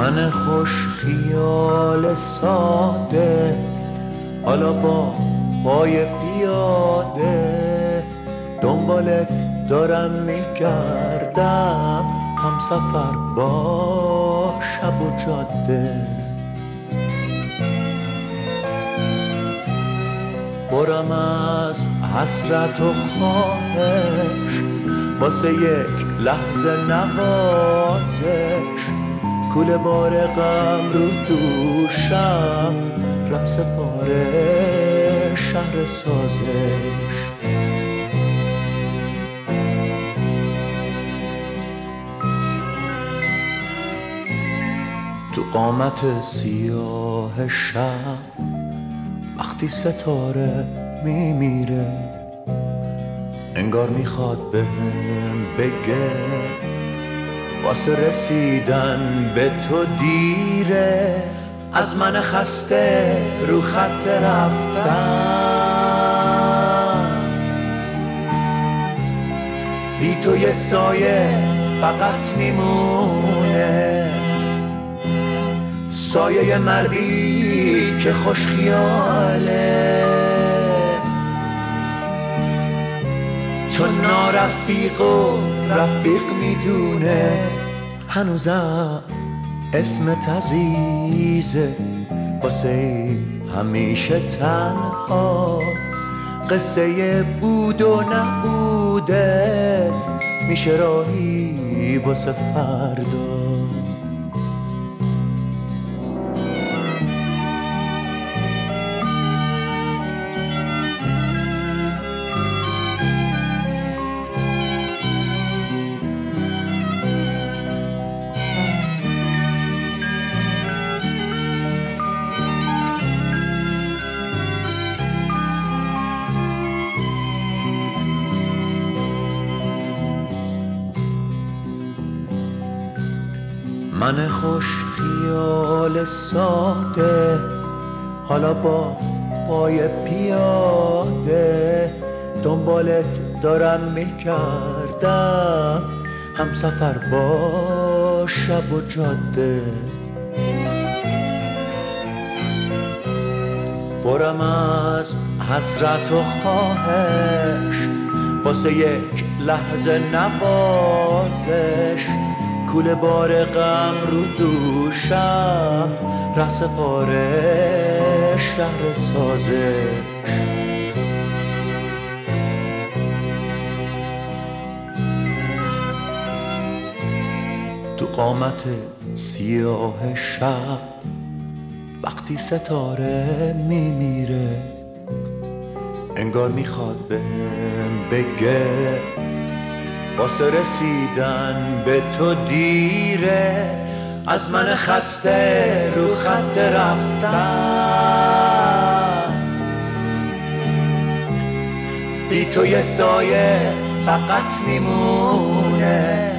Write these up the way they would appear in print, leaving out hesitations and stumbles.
من خوش خیال ساده، حالا با پای پیاده دنبالت دارم میگردم، هم سفر با شب و جاده. برم از حسرت و خواهش، واسه یک لحظه نوازش، کوله بار غم رو دوشم، ره سپاره شهر سازش. تو قامت سیاه شب وقتی ستاره میمیره، انگار میخواد بهم بگه واسه رسیدن به تو دیره. از من خسته رو خط رفتن، بی تو یه سایه فقط میمونه، سایه مردی که خوش خیاله، چون نارفیق و رفیق میدونه. هنوزم اسمت عزیزه واسه همیشه تنها، قصه بود و نبودت میشه راهی واسه فردا. من خوش خیال ساده، حالا با پای پیاده دنبالت دارم میگردم، هم سفر با شب و جاده. برم از حسرت و خواهش، واسه یک لحظه نوازش، کوله بار غم رو دوشم، ره سپاره شهر سازش. تو قامت سیاه شب وقتی ستاره میمیره، انگار میخواد بهم بگه واسه رسیدن به تو دیره. از من خسته رو خط رفتن، بی تو یه سایه فقط میمونه،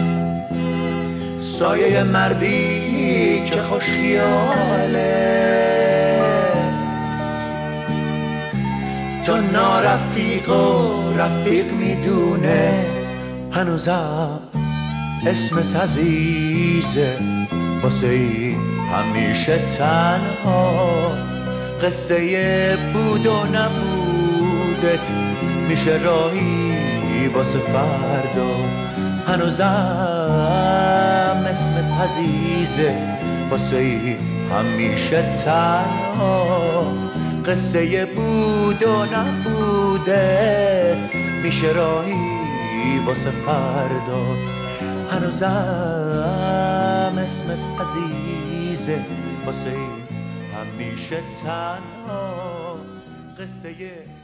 سایه مردی که خوش خیاله، چون نارفیق و رفیق میدونه. هنوزم اسمت عزیزه واسه همیشه تنها، قصه بود و نبودت میشه راهی واسه فردا. هنوزم اسمت عزیزه واسه همیشه تنها، قصه بود و نبودت میشه راهی واسه فردا. هنوزم اسمت عزیزه واسه همیشه تنها، قصه